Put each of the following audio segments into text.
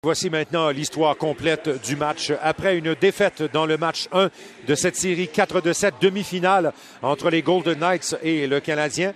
Voici maintenant l'histoire complète du match. Après une défaite dans le match 1 de cette série 4-7 demi-finale entre les Golden Knights et le Canadien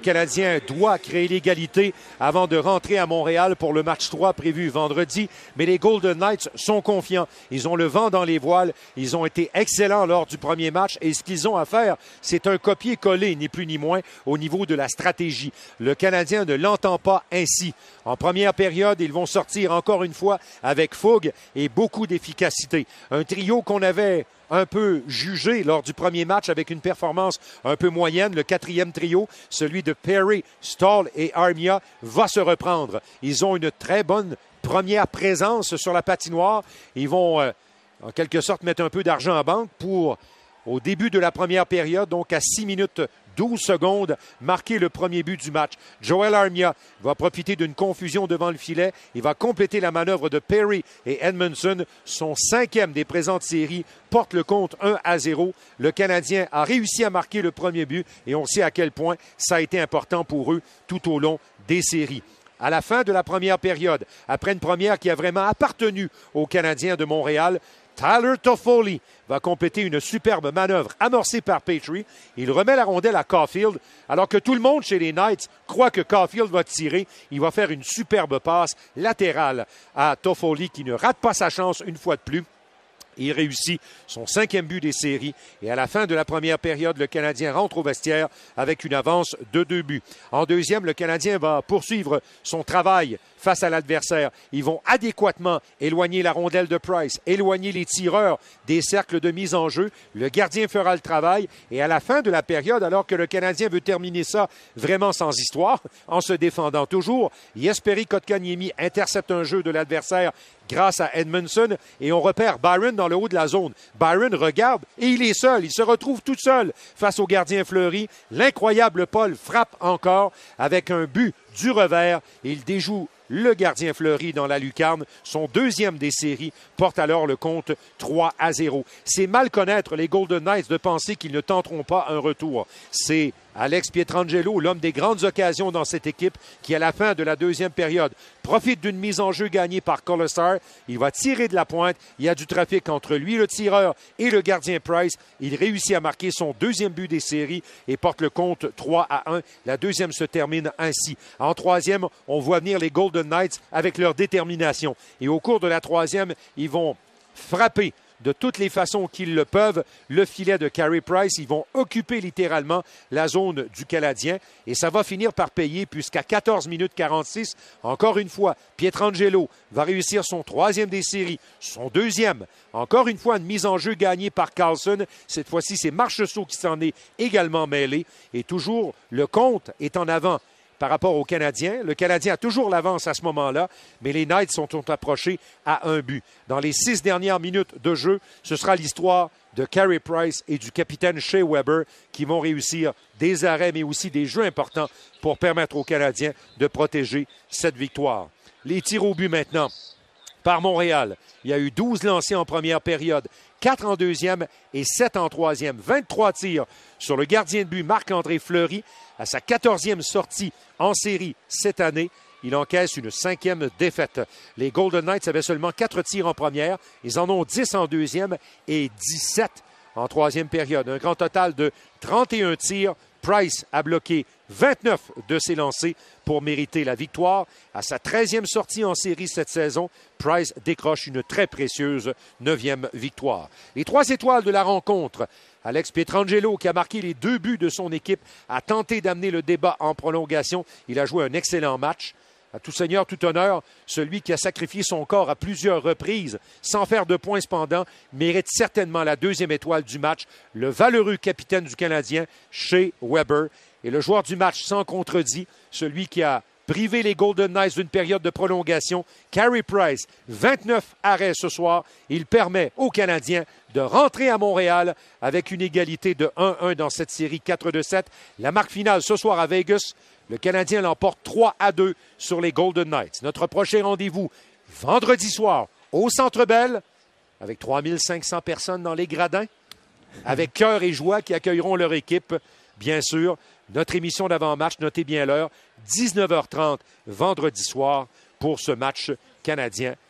doit créer l'égalité avant de rentrer à Montréal pour le match 3 prévu vendredi. Mais les Golden Knights sont confiants. Ils ont le vent dans les voiles. Ils ont été excellents lors du premier match et ce qu'ils ont à faire, c'est un copier-coller, ni plus ni moins, au niveau de la stratégie. Le Canadien ne l'entend pas ainsi. En première période, ils vont sortir encore une fois avec fougue et beaucoup d'efficacité. Un trio qu'on avait un peu jugé lors du premier match avec une performance un peu moyenne. Le quatrième trio, celui de Perry, Stahl et Armia, va se reprendre. Ils ont une très bonne première présence sur la patinoire. Ils vont, en quelque sorte, mettre un peu d'argent en banque pour, au début de la première période, donc à 6 minutes 12 secondes, marquer le premier but du match. Joel Armia va profiter d'une confusion devant le filet. Il va compléter la manœuvre de Perry et Edmondson. Son cinquième des présentes séries porte le compte 1-0. Le Canadien a réussi à marquer le premier but et on sait à quel point ça a été important pour eux tout au long des séries. À la fin de la première période, après une première qui a vraiment appartenu aux Canadiens de Montréal, Tyler Toffoli va compléter une superbe manœuvre amorcée par Petrie. Il remet la rondelle à Caulfield, alors que tout le monde chez les Knights croit que Caulfield va tirer. Il va faire une superbe passe latérale à Toffoli qui ne rate pas sa chance une fois de plus. Il réussit son cinquième but des séries et à la fin de la première période, le Canadien rentre au vestiaire avec une avance de 2 buts. En deuxième, le Canadien va poursuivre son travail face à l'adversaire. Ils vont adéquatement éloigner la rondelle de Price, éloigner les tireurs des cercles de mise en jeu. Le gardien fera le travail et à la fin de la période, alors que le Canadien veut terminer ça vraiment sans histoire, en se défendant toujours, Jesperi Kotkaniemi intercepte un jeu de l'adversaire grâce à Edmondson et on repère Byron dans le haut de la zone. Byron regarde et il est seul. Il se retrouve tout seul face au gardien Fleury. L'incroyable Paul frappe encore avec un but du revers. Il déjoue le gardien Fleury dans la lucarne. Son deuxième des séries porte alors le compte 3-0. C'est mal connaître les Golden Knights de penser qu'ils ne tenteront pas un retour. C'est Alex Pietrangelo, l'homme des grandes occasions dans cette équipe, qui à la fin de la deuxième période profite d'une mise en jeu gagnée par Kolesar. Il va tirer de la pointe. Il y a du trafic entre lui, le tireur, et le gardien Price. Il réussit à marquer son deuxième but des séries et porte le compte 3-1. La deuxième se termine ainsi. En troisième, on voit venir les Golden Knights avec leur détermination. Et au cours de la troisième, ils vont frapper de toutes les façons qu'ils le peuvent, le filet de Carey Price. Ils vont occuper littéralement la zone du Canadien et ça va finir par payer puisqu'à 14 minutes 46, encore une fois, Pietrangelo va réussir son troisième des séries, son deuxième. Encore une fois, une mise en jeu gagnée par Carlson. Cette fois-ci, c'est Marchessault qui s'en est également mêlé et toujours le compte est en avant par rapport aux Canadiens. Le Canadien a toujours l'avance à ce moment-là, mais les Knights sont approchés à un but. Dans les 6 dernières minutes de jeu, ce sera l'histoire de Carey Price et du capitaine Shea Weber qui vont réussir des arrêts, mais aussi des jeux importants pour permettre aux Canadiens de protéger cette victoire. Les tirs au but maintenant. Par Montréal, il y a eu 12 lancés en première période, 4 en deuxième et 7 en troisième. 23 tirs sur le gardien de but Marc-André Fleury à sa 14e sortie en série cette année. Il encaisse une 5e défaite. Les Golden Knights avaient seulement 4 tirs en première. Ils en ont 10 en deuxième et 17 en troisième période. Un grand total de 31 tirs. Price a bloqué 29 de ses lancers pour mériter la victoire. À sa 13e sortie en série cette saison, Price décroche une très précieuse 9e victoire. Les 3 étoiles de la rencontre. Alex Pietrangelo, qui a marqué les 2 buts de son équipe, a tenté d'amener le débat en prolongation. Il a joué un excellent match. À tout seigneur, tout honneur, celui qui a sacrifié son corps à plusieurs reprises sans faire de points cependant mérite certainement la 2e étoile du match. Le valeureux capitaine du Canadien, Shea Weber, et le joueur du match sans contredit, celui qui a privé les Golden Knights d'une période de prolongation, Carey Price, 29 arrêts ce soir. Il permet aux Canadiens de rentrer à Montréal avec une égalité de 1-1 dans cette série 4-7. La marque finale ce soir à Vegas, le Canadien l'emporte 3-2 sur les Golden Knights. Notre prochain rendez-vous, vendredi soir, au Centre Bell, avec 3500 personnes dans les gradins, avec cœur et joie qui accueilleront leur équipe, bien sûr. Notre émission d'avant-match, notez bien l'heure, 19h30 vendredi soir pour ce match canadien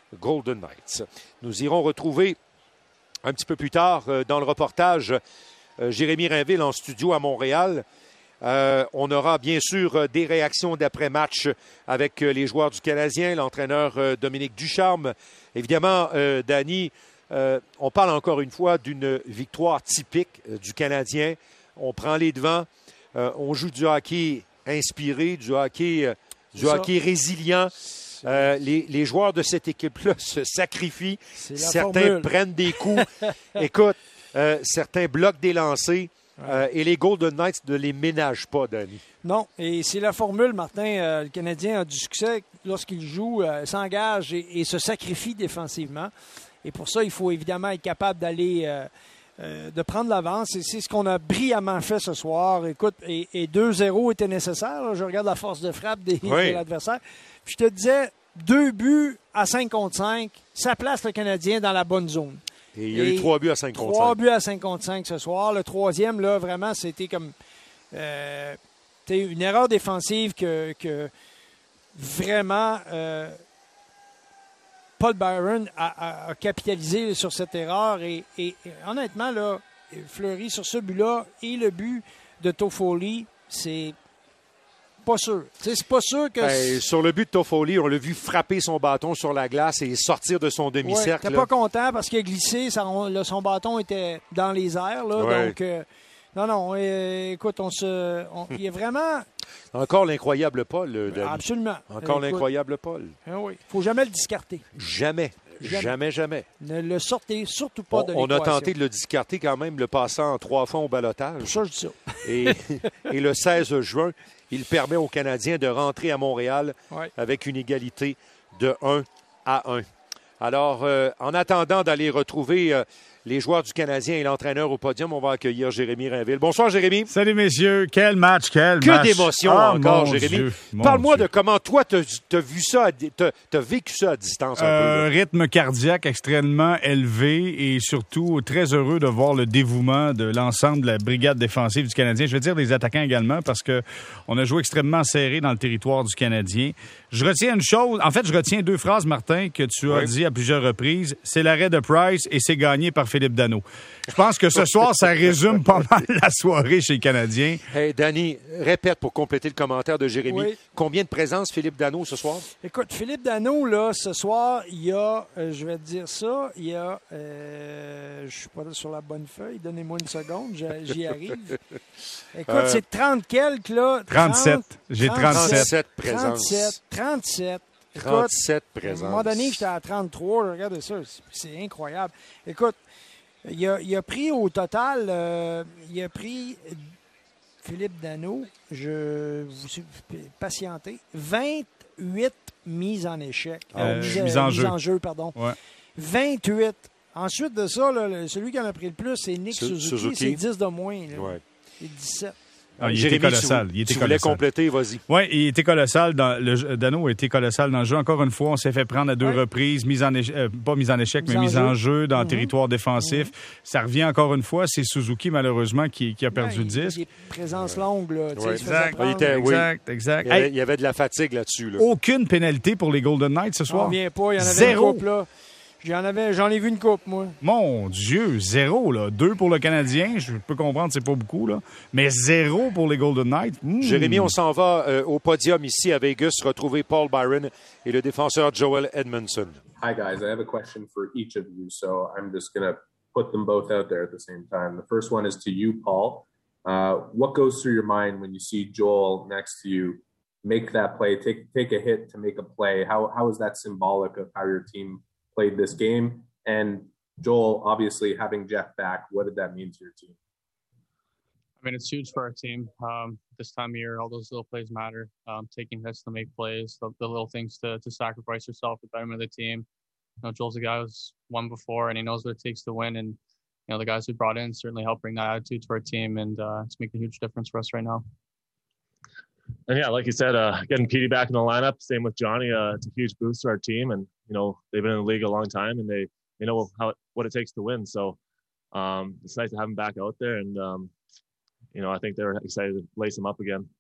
Golden Knights. Nous irons retrouver un petit peu plus tard dans le reportage Jérémy Rainville en studio à Montréal. On aura bien sûr des réactions d'après-match avec les joueurs du Canadien, l'entraîneur Dominique Ducharme. Évidemment, Danny, on parle encore une fois d'une victoire typique du Canadien. On prend les devants, on joue du hockey inspiré, du hockey résilient. Les joueurs de cette équipe-là se sacrifient. Certains prennent des coups. Écoute, certains bloquent des lancers. Et les Golden Knights ne les ménagent pas, Danny. Non, et c'est la formule, Martin. Le Canadien a du succès lorsqu'il joue, s'engage et se sacrifie défensivement. Et pour ça, il faut évidemment être capable d'aller, de prendre l'avance. Et c'est ce qu'on a brillamment fait ce soir. Écoute, et 2-0 était nécessaire. Là. Je regarde la force de frappe de l'adversaire. Puis je te disais, 2 buts à 5 contre 5, ça place le Canadien dans la bonne zone. Et il y a eu 3 buts à 5 contre 5. 3 buts à 5 contre 5 ce soir. Le troisième, là, vraiment, c'était comme une erreur défensive que vraiment Paul Byron a capitalisé sur cette erreur. Et honnêtement, là, Fleury, sur ce but-là, et le but de Toffoli, c'est pas sûr. C'est pas sûr que... sur le but de Toffoli, on l'a vu frapper son bâton sur la glace et sortir de son demi-cercle. T'es pas content parce qu'il a glissé. Son bâton était dans les airs. Là, donc, écoute, il est vraiment... Encore l'incroyable Paul. David. Absolument. Encore l'incroyable Paul. Oui. Il ne faut jamais le discarter. Jamais. Ne le sortez surtout pas de l'équation. On a tenté de le discarter quand même, le passant 3 fois au ballottage. Ça, je dis ça. Et le 16 juin, il permet aux Canadiens de rentrer à Montréal avec une égalité de 1-1. Alors, en attendant d'aller retrouver les joueurs du Canadien et l'entraîneur au podium, on va accueillir Jérémy Rainville. Bonsoir, Jérémy. Salut, messieurs. Quel match, Que d'émotion encore, Jérémy. Dieu, Parle-moi de comment toi, t'as vu ça, t'as vécu ça à distance un peu. Rythme cardiaque extrêmement élevé et surtout très heureux de voir le dévouement de l'ensemble de la brigade défensive du Canadien. Je veux dire des attaquants également parce que on a joué extrêmement serré dans le territoire du Canadien. Je retiens une chose, en fait, je retiens 2 phrases, Martin, que tu as dit à plusieurs reprises. C'est l'arrêt de Price et c'est gagné par Philippe Danault. Je pense que ce soir, ça résume pas mal la soirée chez les Canadiens. Hey, Danny, répète pour compléter le commentaire de Jérémy. Oui. Combien de présence Philippe Danault ce soir? Écoute, Philippe Danault, là, ce soir, il y a, je vais te dire ça, il y a, je suis pas sur la bonne feuille, donnez-moi une seconde, j'y arrive. Écoute, c'est 30 quelques, là. 37. J'ai 37 présences. 37. 37 À présences. un moment donné, j'étais à 33. Regardez ça. C'est incroyable. Écoute, il a pris au total, Philippe Danault, je vous suis patienté, 28 mises en échec. Mises en jeu, pardon. Ouais. 28. Ensuite de ça, là, celui qui en a pris le plus, c'est Nick Suzuki. C'est 10 de moins. Là. Ouais. C'est 17. Il Jérémy, était colossal. Tu voulais compléter, vas-y. Oui, il était colossal. Danault a été colossal dans le jeu. Encore une fois, on s'est fait prendre à 2 reprises, pas mise en échec, mais mise en jeu dans le territoire défensif. Ça revient encore une fois. C'est Suzuki, malheureusement, qui a perdu le disque. Des présences longues, là. Exact. Il y avait de la fatigue là-dessus. Là. Aucune pénalité pour les Golden Knights ce soir. On vient pas. Il y en avait 0. une couple, là. J'en ai vu une coupe, moi. Mon Dieu, 0, là. 2 pour le Canadien. Je peux comprendre, c'est pas beaucoup, là. Mais 0 pour les Golden Knights. Jérémy, on s'en va au podium ici à Vegas, retrouver Paul Byron et le défenseur Joel Edmondson. Hi, guys. I have a question for each of you, so I'm just going to put them both out there at the same time. The first one is to you, Paul. What goes through your mind when you see Joel next to you make that play, take a hit to make a play? How is that symbolic of how your team played this game? And Joel, obviously having Jeff back, what did that mean to your team? I mean, it's huge for our team. This time of year, all those little plays matter. Taking hits to make plays, the little things to sacrifice yourself for the betterment of the team. You know, Joel's a guy who's won before, and he knows what it takes to win. And you know, the guys we brought in certainly help bring that attitude to our team, and it's making a huge difference for us right now. And yeah, like you said, getting Petey back in the lineup, same with Johnny, it's a huge boost to our team. And, you know, they've been in the league a long time and they know what it takes to win. So it's nice to have them back out there. And, you know, I think they're excited to lace them up again.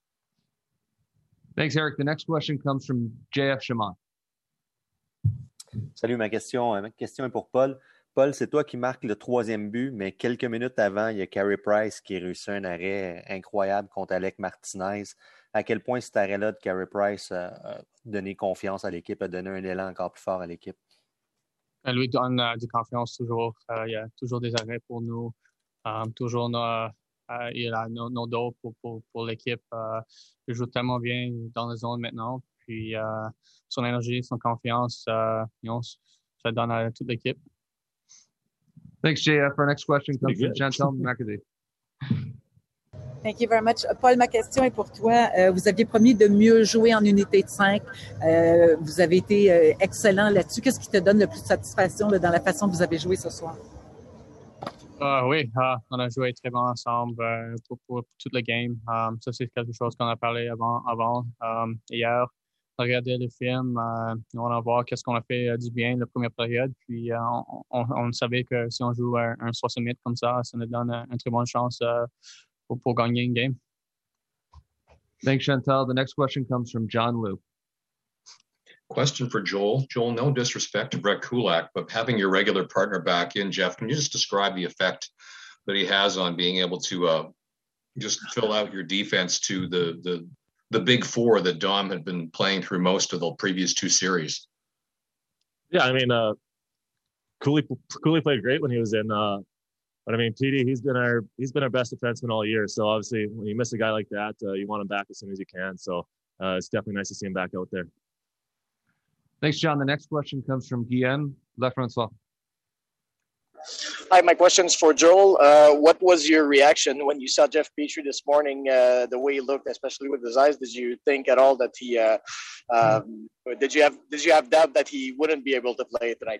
Thanks, Eric. The next question comes from JF Shaman. Salut, ma question est pour Paul. Paul, c'est toi qui marques le 3e but, mais quelques minutes avant, il y a Carey Price qui réussit un arrêt incroyable contre Alec Martinez. À quel point cet arrêt-là de Carey Price a donné confiance à l'équipe, a donné un élan encore plus fort à l'équipe? Elle lui donne de confiance toujours. Il y a toujours des arrêts pour nous. Toujours il a nos dos pour l'équipe. Il joue tellement bien dans la zone maintenant. Puis son énergie, son confiance, ça donne à toute l'équipe. Thanks, JF. Our next question comes from Chantal McAdee. Thank you very much. Paul, ma question est pour toi. Vous aviez promis de mieux jouer en unité de 5. Vous avez été excellent là-dessus. Qu'est-ce qui te donne le plus de satisfaction dans la façon que vous avez joué ce soir? Oui, on a joué très bien ensemble pour toute la game. Ça, c'est quelque chose qu'on a parlé avant hier. On a regardé le film, on a vu qu'est-ce qu'on a fait du bien la première période. Puis on savait que si on joue un 60 minutes comme ça nous donne une très bonne chance pour gagner une game. Thanks, Chantal. The next question comes from John Liu. Question for Joel. Joel, no disrespect to Brett Kulak, but having your regular partner back in, Jeff, can you just describe the effect that he has on being able to just fill out your defense to the big four that Dom had been playing through most of the previous 2 series? Yeah, I mean, Cooley played great when he was in. But I mean, Petey, he's been our best defenseman all year. So obviously, when you miss a guy like that, you want him back as soon as you can. So it's definitely nice to see him back out there. Thanks, John. The next question comes from Guillaume Lafrancois. Hi, my question's for Joel. What was your reaction when you saw Jeff Petrie this morning? The way he looked, especially with his eyes, did you think at all that he? Did you have doubt that he wouldn't be able to play tonight?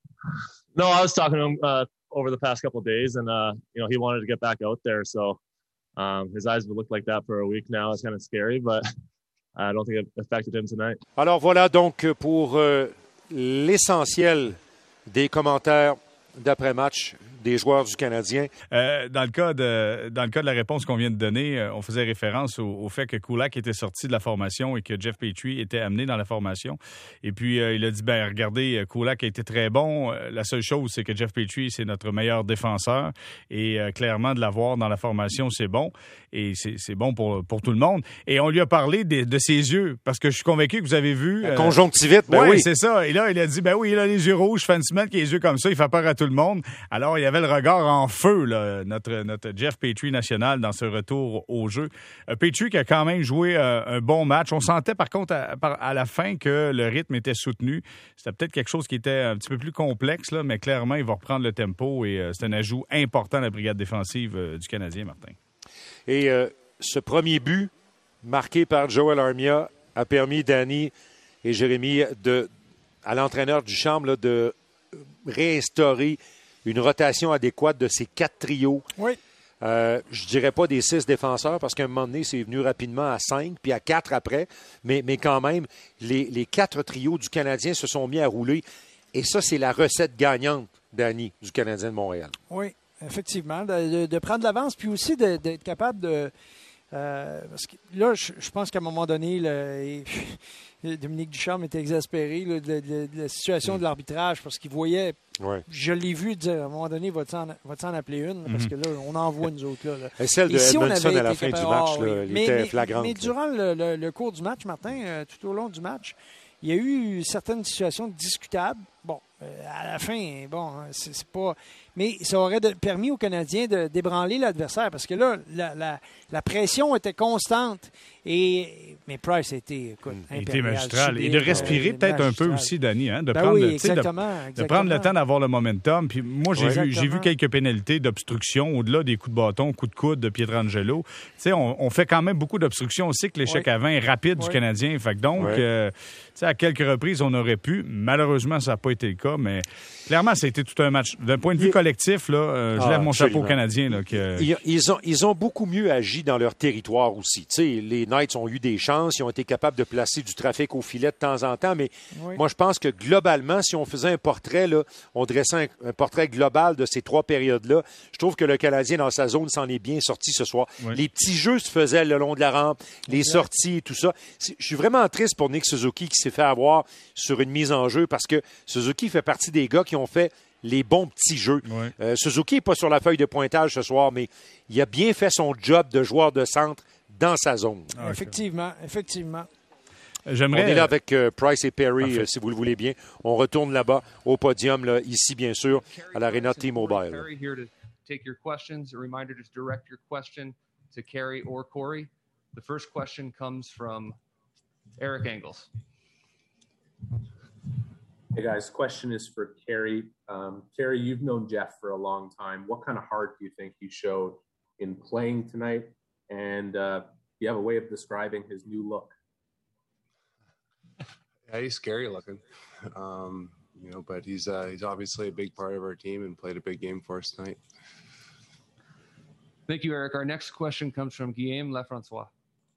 No, I was talking to him over the past couple of days, and he wanted to get back out there. So his eyes would look like that for a week now. It's kind of scary, but I don't think it affected him tonight. Alors voilà donc pour l'essentiel des commentaires d'après-match des joueurs du Canadien. Dans le cas de la réponse qu'on vient de donner, on faisait référence au fait que Kulak était sorti de la formation et que Jeff Petrie était amené dans la formation. Et puis, il a dit, regardez, Kulak a été très bon. La seule chose, c'est que Jeff Petrie, c'est notre meilleur défenseur. Et clairement, de l'avoir dans la formation, c'est bon. Et c'est bon pour tout le monde. Et on lui a parlé de ses yeux, parce que je suis convaincu que vous avez vu... La conjonctivite, oui, c'est ça. Et là, il a dit, oui, il a les yeux rouges, fait une semaine qu'il a les yeux comme ça, il fait peur à tout le monde. Alors, il y avait le regard en feu, là, notre Jeff Petrie national dans ce retour au jeu. Petrie qui a quand même joué un bon match. On sentait par contre à la fin que le rythme était soutenu. C'était peut-être quelque chose qui était un petit peu plus complexe, là, mais clairement, il va reprendre le tempo et c'est un ajout important à la brigade défensive du Canadien, Martin. Et ce premier but marqué par Joel Armia a permis Danny et Jérémy à l'entraîneur Ducharme là, de réinstaurer une rotation adéquate de ces 4 trios. Oui. Je dirais pas des 6 défenseurs parce qu'à un moment donné, c'est venu rapidement à 5 puis à 4 après. Mais quand même, les 4 trios du Canadien se sont mis à rouler. Et ça, c'est la recette gagnante, Danny, du Canadien de Montréal. Oui, effectivement. De prendre l'avance puis aussi d'être capable de... parce que là, je pense qu'à un moment donné, Dominique Ducharme était exaspéré de la situation de l'arbitrage parce qu'il voyait, je l'ai vu dire à un moment donné, va-t-il en appeler une? Parce que là, on en voit nous autres. Là. Et celle de Edmondson à la fin du match, il était flagrant. Mais durant le cours du match, Martin, tout au long du match, il y a eu certaines situations discutables. Bon, à la fin, bon, c'est pas... Mais ça aurait permis aux Canadiens de débranler l'adversaire parce que là, la pression était constante. Mais Price a été, magistral. Et de respirer peut-être un peu aussi, Danny, hein, de prendre le temps d'avoir le momentum. Puis moi, j'ai vu quelques pénalités d'obstruction au-delà des coups de bâton, coups de coude de Pietrangelo. Tu sais, on fait quand même beaucoup d'obstruction. On sait que l'échec à 20 est rapide du Canadien. Fait que donc, à quelques reprises, on aurait pu. Malheureusement, ça n'a pas été le cas. cas, mais clairement, ça a été tout un match. D'un point de vue collectif, là, je lève mon chapeau aux Canadiens. Là, Ils ont beaucoup mieux agi dans leur territoire aussi. Tu sais, les Knights ont eu des chances, ils ont été capables de placer du trafic au filet de temps en temps, mais moi, je pense que globalement, si on faisait un portrait, là, on dressait un portrait global de ces 3 périodes-là, je trouve que le Canadien, dans sa zone, s'en est bien sorti ce soir. Oui. Les petits jeux se faisaient le long de la rampe, les sorties et tout ça. Je suis vraiment triste pour Nick Suzuki qui s'est fait avoir sur une mise en jeu parce que Suzuki fait partie des gars qui ont fait les bons petits jeux. Oui. Suzuki n'est pas sur la feuille de pointage ce soir, mais il a bien fait son job de joueur de centre dans sa zone. Ah, effectivement. On est là avec Price et Perry, si vous le voulez bien. On retourne là-bas au podium, là, ici, bien sûr, à l'Arena T-Mobile. Perry here to take your questions. A reminder to direct your question to Carey or Corey. The first question comes from Eric Engels. Hey guys, question is for Carey. Carey, you've known Jeff for a long time. What kind of heart do you think he showed in playing tonight? And do you have a way of describing his new look? Yeah, he's scary looking, but he's obviously a big part of our team and played a big game for us tonight. Thank you, Eric. Our next question comes from Guillaume Lafrancois.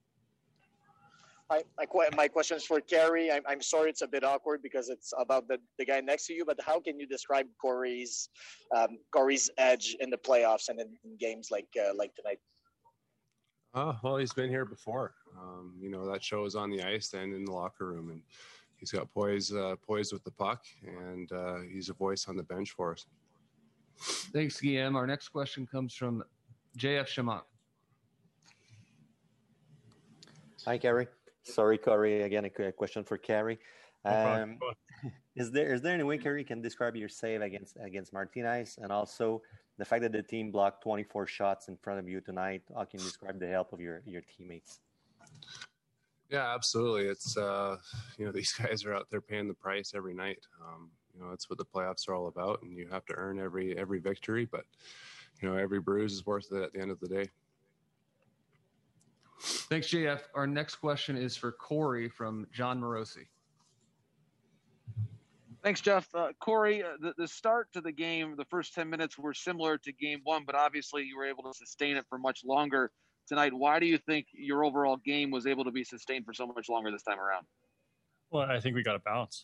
My question is for Carey. I'm sorry it's a bit awkward because it's about the guy next to you, but how can you describe Corey's edge in the playoffs and in games like tonight? Well, he's been here before. That shows on the ice and in the locker room, and he's got poise with the puck, and he's a voice on the bench for us. Thanks, Guillaume. Our next question comes from JF Chamont. Hi, Carey. Sorry, Corey. Again, a question for Carey. Is there any way, Carey, can describe your save against Martinez, and also the fact that the team blocked 24 shots in front of you tonight? How can you describe the help of your teammates? Yeah, absolutely. It's these guys are out there paying the price every night. That's what the playoffs are all about, and you have to earn every victory. But every bruise is worth it at the end of the day. Thanks, JF. Our next question is for Corey from John Morosi. Thanks, Jeff. Corey, the start to the game, the first 10 minutes were similar to game one, but obviously you were able to sustain it for much longer tonight. Why do you think your overall game was able to be sustained for so much longer this time around? Well, I think we got a bounce.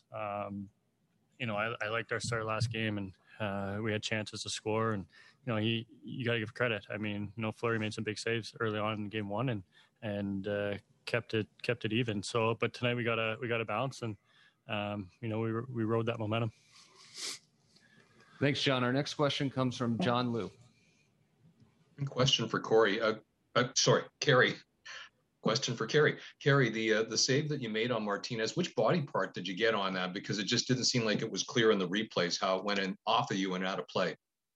I liked our start last game, and we had chances to score, and you got to give credit. I mean, Fleury made some big saves early on in game one, and kept it even. So, but tonight we got a bounce, and we rode that momentum. Thanks, John. Our next question comes from John Liu. Question for Corey. Carey. Question for Carey. Carey, the save that you made on Martinez, which body part did you get on that? Because it just didn't seem like it was clear in the replays how it went in off of you and out of play.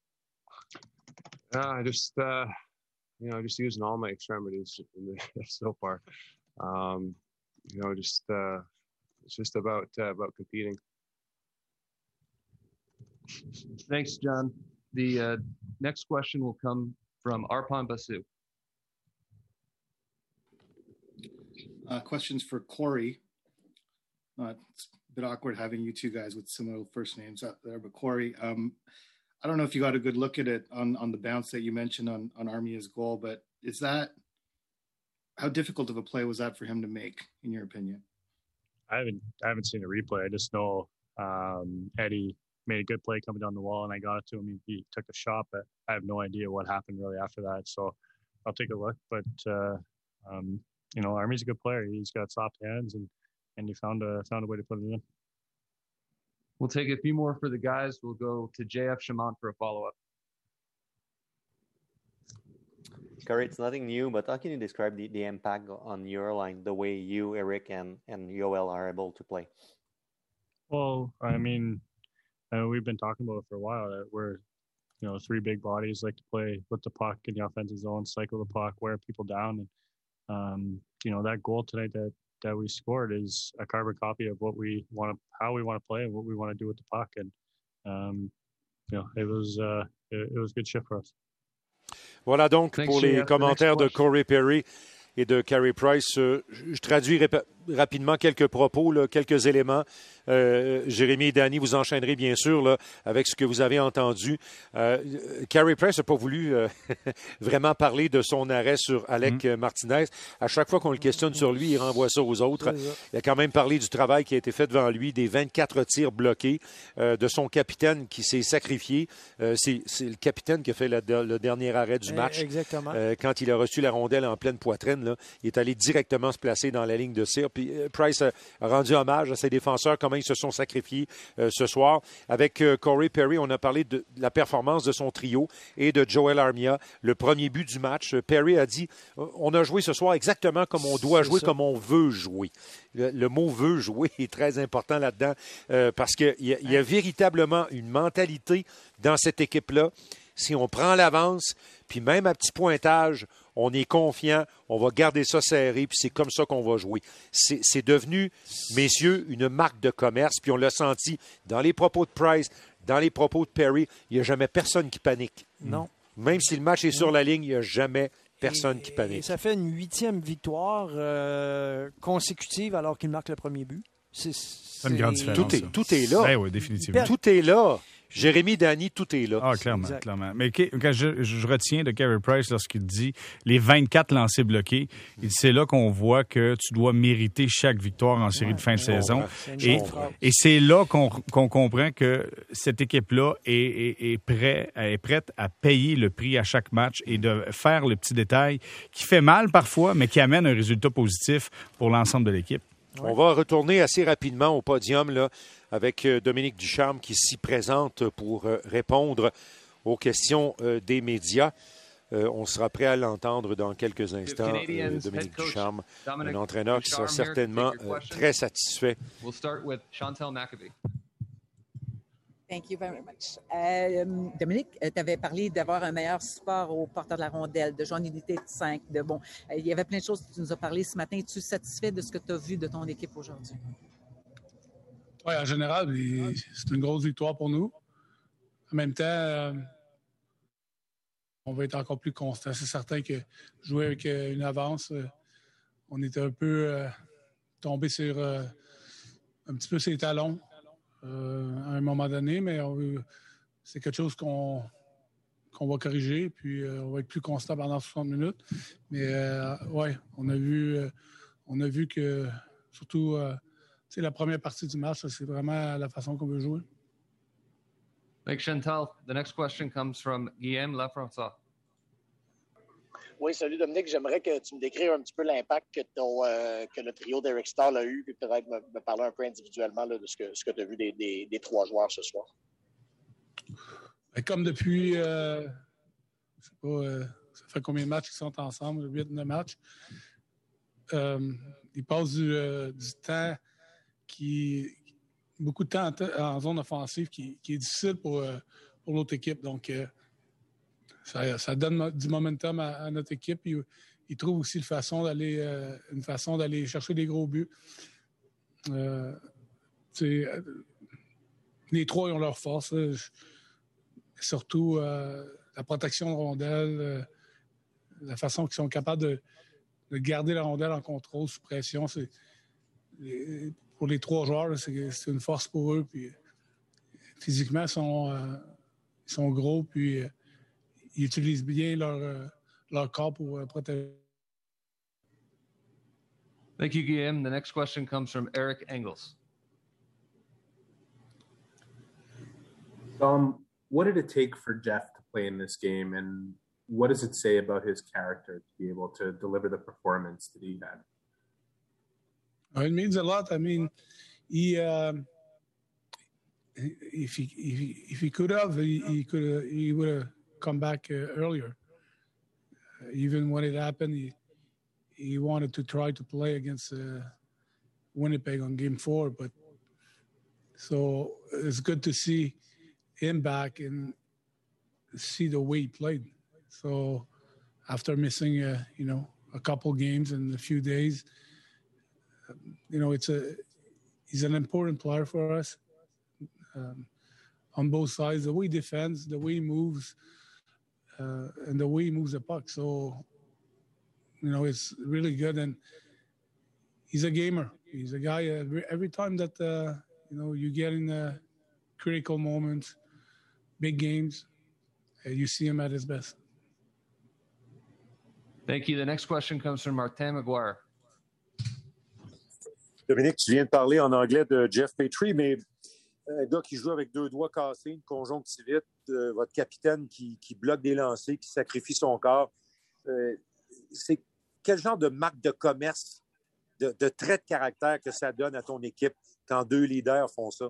I just using all my extremities so far. It's just about competing. Thanks, John. The next question will come from Arpan Basu. Questions for Corey. It's a bit awkward having you two guys with similar first names out there, but Corey, I don't know if you got a good look at it on the bounce that you mentioned on Armia's goal, but how difficult of a play was that for him to make, in your opinion? I haven't seen the replay. I just know Eddie made a good play coming down the wall, and I got it to him. He took a shot, but I have no idea what happened really after that. So I'll take a look. But Army's a good player. He's got soft hands, and he found a way to put it in. We'll take a few more for the guys. We'll go to JF Chamont for a follow-up. Corey, it's nothing new, but how can you describe the impact on your line, the way you, Eric, and Yoel are able to play? Well, I mean, we've been talking about it for a while, that we're, three big bodies, like to play with the puck in the offensive zone, cycle the puck, wear people down. And, that goal tonight that we scored is a carbon copy of what we want to, how we want to play and what we want to do with the puck. And, it was a good shift for us. Voilà donc pour les commentaires de Corey Perry et de Carey Price. Je traduis rapidement quelques propos, là, quelques éléments. Jérémy et Danny, vous enchaînerez bien sûr là, avec ce que vous avez entendu. Carey Price n'a pas voulu vraiment parler de son arrêt sur Alec Martinez. À chaque fois qu'on le questionne sur lui, il renvoie ça aux autres. Il a quand même parlé du travail qui a été fait devant lui, des 24 tirs bloqués, de son capitaine qui s'est sacrifié. C'est le capitaine qui a fait le dernier arrêt du match. Exactement. Quand il a reçu la rondelle en pleine poitrine, là, il est allé directement se placer dans la ligne de tir. Puis Price a rendu hommage à ses défenseurs, comment ils se sont sacrifiés ce soir. Avec Corey Perry, on a parlé de la performance de son trio et de Joel Armia. Le premier but du match, Perry a dit « On a joué ce soir exactement comme on doit jouer, comme on veut jouer ». Le mot « veut jouer » est très important là-dedans parce qu'il y a véritablement une mentalité dans cette équipe-là. Si on prend l'avance, puis même à petit pointage, on est confiant, on va garder ça serré, puis c'est comme ça qu'on va jouer. C'est devenu, messieurs, une marque de commerce, puis on l'a senti dans les propos de Price, dans les propos de Perry, il n'y a jamais personne qui panique. Non. Même si le match est sur la ligne, il n'y a jamais personne qui panique. Et ça fait une 8e victoire consécutive alors qu'il marque le premier but. C'est une grande différence. Tout est là. Ben oui, définitivement. Tout est là. Jérémy, Danny, tout est là. Ah, clairement, clairement. Mais quand je retiens de Carey Price lorsqu'il dit les 24 lancers bloqués, c'est là qu'on voit que tu dois mériter chaque victoire en série de fin de saison. Et c'est là qu'on comprend que cette équipe-là est prête à payer le prix à chaque match et de faire le petit détail qui fait mal parfois, mais qui amène un résultat positif pour l'ensemble de l'équipe. On va retourner assez rapidement au podium là, avec Dominique Ducharme qui s'y présente pour répondre aux questions des médias. On sera prêt à l'entendre dans quelques instants. Dominique Ducharme, un entraîneur qui sera certainement très satisfait. We'll start with Chantal McAbee. Thank you very much. Dominique, tu avais parlé d'avoir un meilleur support au porteur de la rondelle, de jouer en unité de 5. Il y avait plein de choses que tu nous as parlé ce matin. Es-tu satisfait de ce que tu as vu de ton équipe aujourd'hui? Oui, en général, c'est une grosse victoire pour nous. En même temps, on va être encore plus constant. C'est certain que jouer avec une avance, on était un peu tombé sur un petit peu ses talons. À un moment donné, mais c'est quelque chose qu'on va corriger, puis on va être plus constant pendant 60 minutes. Mais ouais, on a vu que surtout la première partie du match, c'est vraiment la façon qu'on veut jouer. Thanks, Chantal. The next question comes from Guillaume Lafrançois. Oui, salut Dominique. J'aimerais que tu me décrives un petit peu l'impact que le trio d'Eric Staal a eu, puis peut-être me parler un peu individuellement là, de ce que tu as vu des trois joueurs ce soir. Comme depuis, je sais pas, ça fait combien de matchs qu'ils sont ensemble, 8-9 matchs. Ils passent du temps beaucoup de temps en zone offensive qui est difficile pour l'autre équipe. Donc, ça donne du momentum à notre équipe. Ils trouvent aussi une façon d'aller chercher des gros buts. Les trois ils ont leur force. Surtout la protection de rondelle, la façon qu'ils sont capables de garder la rondelle en contrôle, sous pression. Pour les trois joueurs, c'est une force pour eux. Puis, physiquement, ils sont gros. Puis, ils utilisent bien leur corps pour protéger. Thank you, Guillaume. The next question comes from Eric Engels. What did it take for Jeff to play in this game, and what does it say about his character to be able to deliver the performance that he had? It means a lot. I mean, if he could have, he would have come back earlier. Even when it happened, he wanted to try to play against Winnipeg on Game 4. But so it's good to see him back and see the way he played. So after missing, a couple games in a few days, he's an important player for us on both sides. The way he defends, the way he moves, and the way he moves the puck. So, it's really good. And he's a gamer. He's a guy. Every time that you get in critical moments, big games, you see him at his best. Thank you. The next question comes from Martin McGuire. Dominique, tu viens de parler en anglais de Jeff Petrie, mais un gars qui joue avec 2 doigts cassés, une conjonctivite, votre capitaine qui bloque des lancers, qui sacrifie son corps. C'est quel genre de marque de commerce, de trait de caractère que ça donne à ton équipe quand 2 leaders font ça?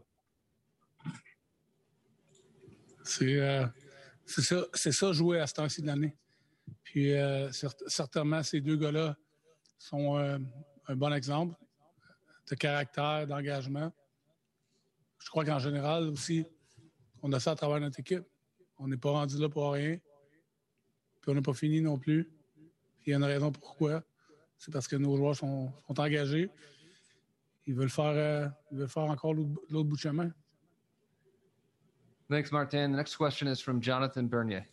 C'est ça jouer à ce temps-ci de l'année. Puis certainement, ces 2 gars-là sont un bon exemple de caractère, d'engagement. Je crois qu'en général aussi, on a ça à travers notre équipe. On n'est pas rendu là pour rien. Puis on n'a pas fini non plus. Puis il y a une raison pourquoi. C'est parce que nos joueurs sont engagés. Ils veulent faire encore l'autre bout de chemin. Thanks, Martin. The next question is from Jonathan Bernier.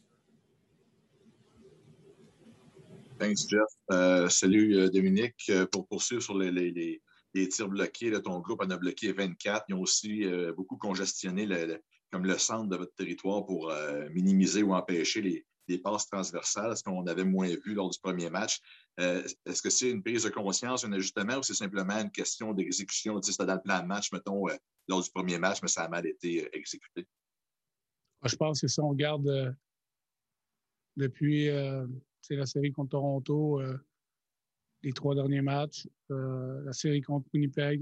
Thanks, Jeff. Salut, Dominique. Pour poursuivre sur les tirs bloqués, là, ton groupe en a bloqué 24. Ils ont aussi beaucoup congestionné comme le centre de votre territoire pour minimiser ou empêcher les passes transversales, ce qu'on avait moins vu lors du premier match. Est-ce que c'est une prise de conscience, un ajustement, ou c'est simplement une question d'exécution? Tu sais, c'était dans le plan de match, mettons, lors du premier match, mais ça a mal été exécuté. Je pense que si on regarde depuis la série contre Toronto, les 3 derniers matchs, la série contre Winnipeg,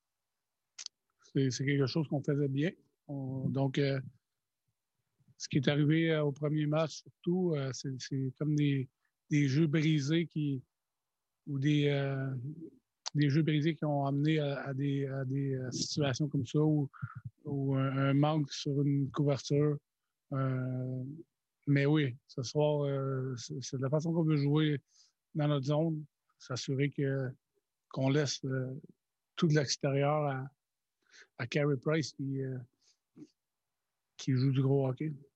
c'est quelque chose qu'on faisait bien. Donc, ce qui est arrivé au premier match, surtout, c'est comme des jeux brisés ou des jeux brisés qui ont amené à des situations comme ça ou un manque sur une couverture. Mais oui, ce soir, c'est de la façon qu'on veut jouer dans notre zone, s'assurer qu'on laisse tout de l'extérieur à Carey Price qui joue du gros hockey.